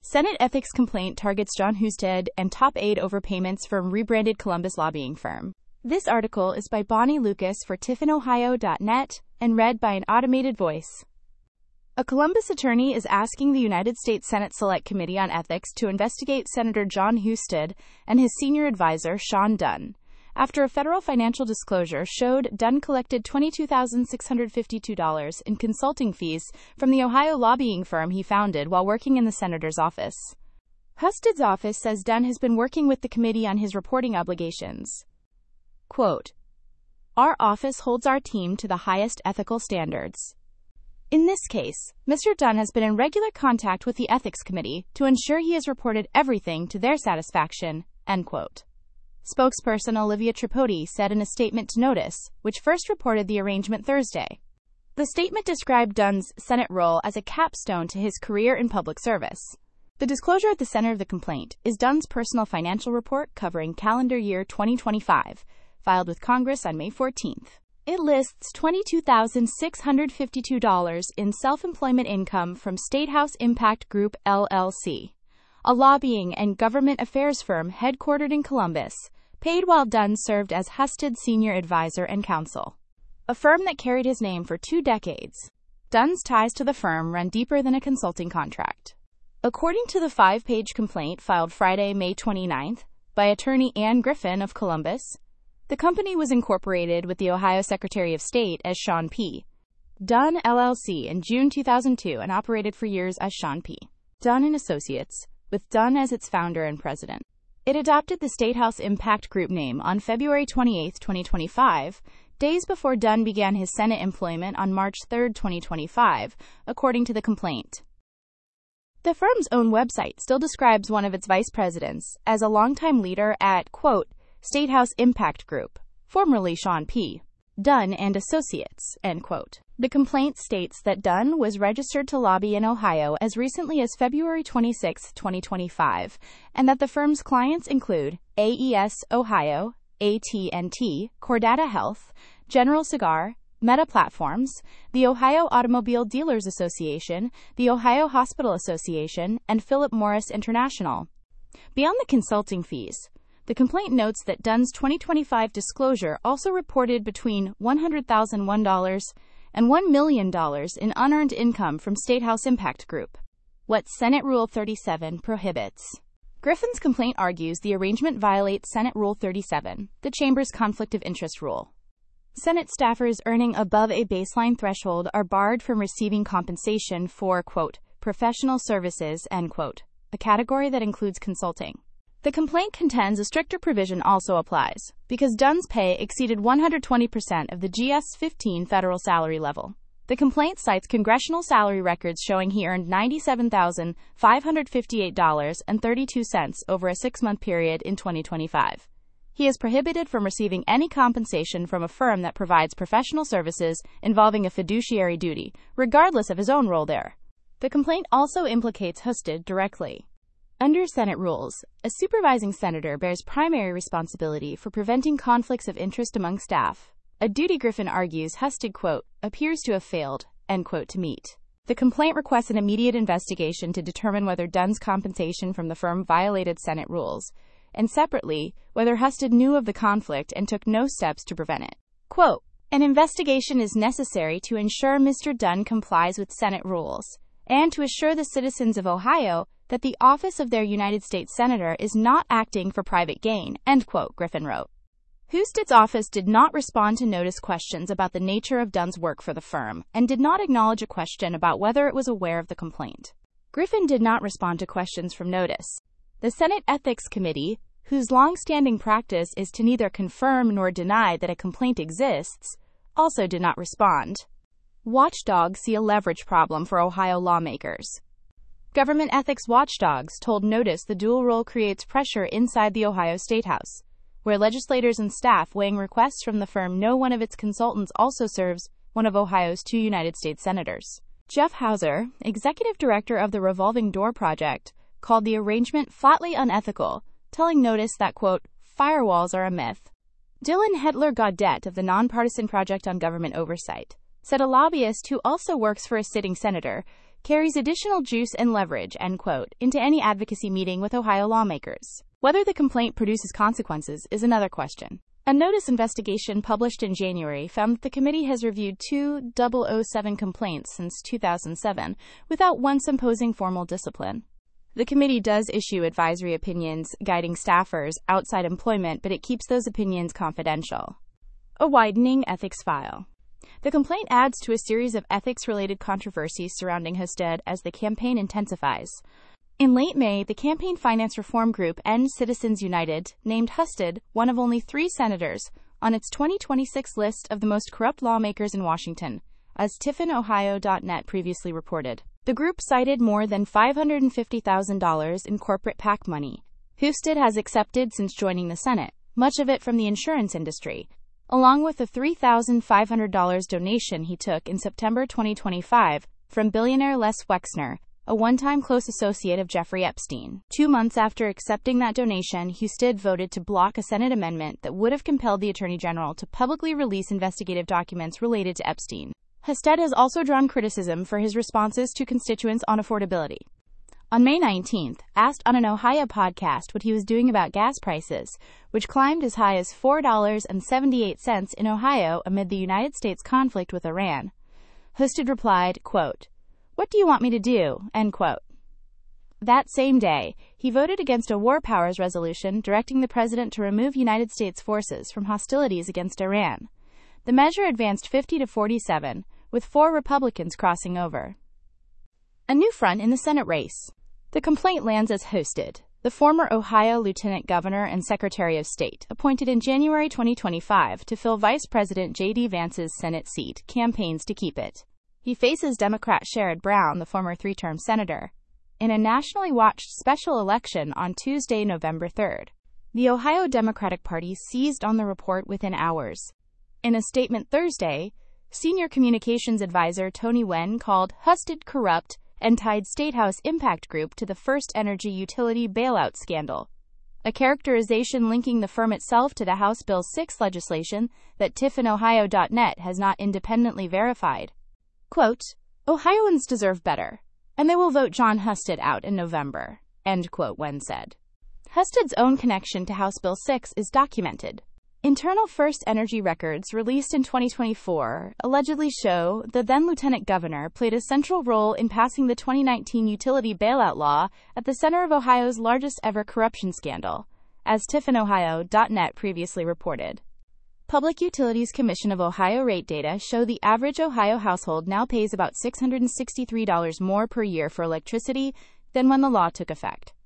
Senate ethics complaint targets Jon Husted and top aide over payments from rebranded Columbus lobbying firm. This article is by Bonnie Lucas for TiffinOhio.net and read by an automated voice. A Columbus attorney is asking the United States Senate Select Committee on Ethics to investigate Senator Jon Husted and his senior advisor, Sean Dunn, after a federal financial disclosure showed Dunn collected $22,652 in consulting fees from the Ohio lobbying firm he founded while working in the senator's office. Husted's office says Dunn has been working with the committee on his reporting obligations. Quote, "Our office holds our team to the highest ethical standards. In this case, Mr. Dunn has been in regular contact with the Ethics Committee to ensure he has reported everything to their satisfaction," end quote. Spokesperson Olivia Tripodi said in a statement to Notice, which first reported the arrangement Thursday. The statement described Dunn's Senate role as a capstone to his career in public service. The disclosure at the center of the complaint is Dunn's personal financial report covering calendar year 2025, filed with Congress on May 14th. It lists $22,652 in self-employment income from Statehouse Impact Group, LLC, a lobbying and government affairs firm headquartered in Columbus, paid while Dunn served as Husted's senior advisor and counsel, a firm that carried his name for 2 decades. Dunn's ties to the firm run deeper than a consulting contract. According to the 5-page complaint filed Friday, May 29th, by attorney Ann Griffin of Columbus, the company was incorporated with the Ohio Secretary of State as Sean P. Dunn, LLC in June 2002 and operated for years as Sean P. Dunn & Associates, with Dunn as its founder and president. It adopted the Statehouse Impact Group name on February 28, 2025, days before Dunn began his Senate employment on March 3, 2025, according to the complaint. The firm's own website still describes one of its vice presidents as a longtime leader at, quote, Statehouse Impact Group, formerly Sean P. Dunn and Associates, end quote. The complaint states that Dunn was registered to lobby in Ohio as recently as February 26, 2025, and that the firm's clients include AES Ohio, AT&T, Cordata Health, General Cigar, Meta Platforms, the Ohio Automobile Dealers Association, the Ohio Hospital Association, and Philip Morris International. Beyond the consulting fees, the complaint notes that Dunn's 2025 disclosure also reported between $100,001 and $1 million in unearned income from Statehouse Impact Group, what Senate Rule 37 prohibits. Griffin's complaint argues the arrangement violates Senate Rule 37, the Chamber's conflict of interest rule. Senate staffers earning above a baseline threshold are barred from receiving compensation for, quote, professional services, end quote, a category that includes consulting. The complaint contends a stricter provision also applies, because Dunn's pay exceeded 120% of the GS-15 federal salary level. The complaint cites congressional salary records showing he earned $97,558.32 over a 6-month period in 2025. He is prohibited from receiving any compensation from a firm that provides professional services involving a fiduciary duty, regardless of his own role there. The complaint also implicates Husted directly. Under Senate rules, a supervising senator bears primary responsibility for preventing conflicts of interest among staff, a duty Griffin argues Husted, quote, appears to have failed, end quote, to meet. The complaint requests an immediate investigation to determine whether Dunn's compensation from the firm violated Senate rules, and separately, whether Husted knew of the conflict and took no steps to prevent it. Quote, an investigation is necessary to ensure Mr. Dunn complies with Senate rules, and to assure the citizens of Ohio that the office of their United States Senator is not acting for private gain, end quote, Griffin wrote. Husted's office did not respond to Notice questions about the nature of Dunn's work for the firm, and did not acknowledge a question about whether it was aware of the complaint. Griffin did not respond to questions from Notice. The Senate Ethics Committee, whose long-standing practice is to neither confirm nor deny that a complaint exists, also did not respond. Watchdogs see a leverage problem for Ohio lawmakers. Government ethics watchdogs told Notice the dual role creates pressure inside the Ohio Statehouse, where legislators and staff weighing requests from the firm know one of its consultants also serves one of Ohio's 2 United States senators. Jeff Hauser, executive director of the Revolving Door Project, called the arrangement flatly unethical, telling Notice that, quote, firewalls are a myth. Dylan Hetler-Gaudette of the Nonpartisan Project on Government Oversight said a lobbyist who also works for a sitting senator carries additional juice and leverage, end quote, into any advocacy meeting with Ohio lawmakers. Whether the complaint produces consequences is another question. A notice investigation published in January found that the committee has reviewed 2,007 complaints since 2007 without once imposing formal discipline. The committee does issue advisory opinions guiding staffers outside employment, but it keeps those opinions confidential. A widening ethics file. The complaint adds to a series of ethics-related controversies surrounding Husted as the campaign intensifies. In late May, the campaign finance reform group End Citizens United named Husted one of only 3 senators on its 2026 list of the most corrupt lawmakers in Washington, as TiffinOhio.net previously reported. The group cited more than $550,000 in corporate PAC money Husted has accepted since joining the Senate, much of it from the insurance industry, along with a $3,500 donation he took in September 2025 from billionaire Les Wexner, a one-time close associate of Jeffrey Epstein. 2 months after accepting that donation, Husted voted to block a Senate amendment that would have compelled the Attorney General to publicly release investigative documents related to Epstein. Husted has also drawn criticism for his responses to constituents on affordability. On May 19th, asked on an Ohio podcast what he was doing about gas prices, which climbed as high as $4.78 in Ohio amid the United States conflict with Iran, Husted replied, quote, "What do you want me to do?" End quote. That same day, he voted against a war powers resolution directing the president to remove United States forces from hostilities against Iran. The measure advanced 50 to 47, with 4 Republicans crossing over. A new front in the Senate race. The complaint lands as Husted, the former Ohio Lieutenant Governor and Secretary of State, appointed in January 2025 to fill Vice President J.D. Vance's Senate seat, campaigns to keep it. He faces Democrat Sherrod Brown, the former 3-term senator, in a nationally watched special election on Tuesday, November 3rd. The Ohio Democratic Party seized on the report within hours. In a statement Thursday, Senior Communications Advisor Tony Wen called Husted corrupt and tied Statehouse Impact Group to the First Energy Utility bailout scandal, a characterization linking the firm itself to the House Bill 6 legislation that TiffinOhio.net has not independently verified. Quote, "Ohioans deserve better, and they will vote John Husted out in November," end quote, Wen said. Husted's own connection to House Bill 6 is documented. Internal First Energy records released in 2024 allegedly show the then-Lieutenant Governor played a central role in passing the 2019 utility bailout law at the center of Ohio's largest-ever corruption scandal, as TiffinOhio.net previously reported. Public Utilities Commission of Ohio rate data show the average Ohio household now pays about $663 more per year for electricity than when the law took effect.